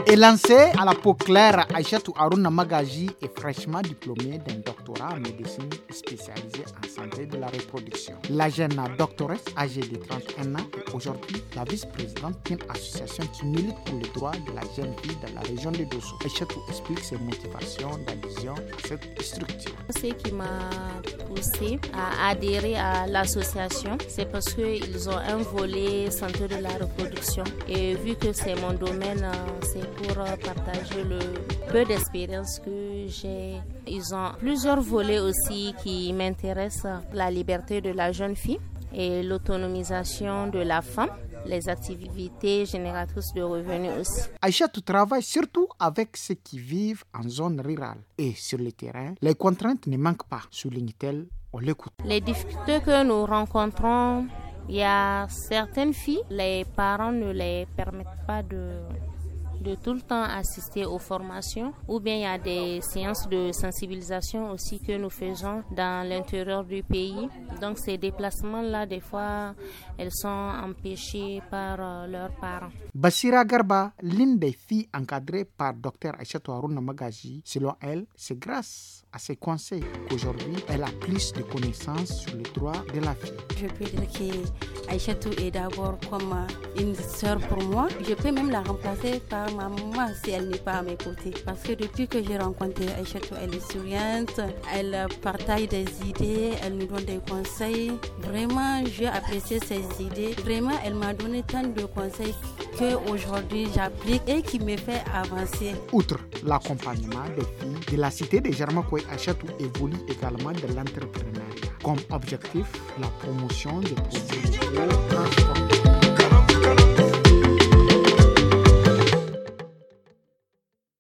Élancée à la peau claire, Aïchatou Harouna Magaji est fraîchement diplômée d'un doctorat en médecine spécialisée en santé de la reproduction. La jeune doctoresse âgée de 31 ans est aujourd'hui la vice-présidente d'une association qui milite pour les droits de la jeune fille dans la région de Dosso. Aïchatou explique ses motivations d'adhésion à cette structure. Ce qui m'a poussée à adhérer à l'association, c'est parce qu'ils ont un volet santé de la reproduction. Et vu que c'est mon domaine, c'est pour partager le peu d'expérience que j'ai. Ils ont plusieurs volets aussi qui m'intéressent, la liberté de la jeune fille et l'autonomisation de la femme, les activités génératrices de revenus aussi. Aïchatou travaille surtout avec ceux qui vivent en zone rurale et sur le terrain. Les contraintes ne manquent pas, souligne-t-elle. On l'écoute. Les difficultés que nous rencontrons, il y a certaines filles, les parents ne les permettent pas de tout le temps assister aux formations, ou bien il y a des séances de sensibilisation aussi que nous faisons dans l'intérieur du pays. Donc ces déplacements-là, des fois, elles sont empêchées par leurs parents. Bassira Garba, l'une des filles encadrées par Dr Aïchatou Harouna Magaji, selon elle, c'est grâce à ses conseils qu'aujourd'hui, elle a plus de connaissances sur les droits de la fille. Je peux dire que Aïchatou est d'abord comme une sœur pour moi. Je peux même la remplacer par ma maman si elle n'est pas à mes côtés. Parce que depuis que j'ai rencontré Aïchatou, elle est souriante, elle partage des idées, elle nous donne des conseils. Vraiment, j'ai apprécié ses idées. Vraiment, elle m'a donné tant de conseils qu'aujourd'hui j'applique et qui me fait avancer. Outre l'accompagnement des filles de la cité de Jarmakoué, Aïchatou évolue également de l'entrepreneuriat. Comme objectif, la promotion des produits locaux transformés.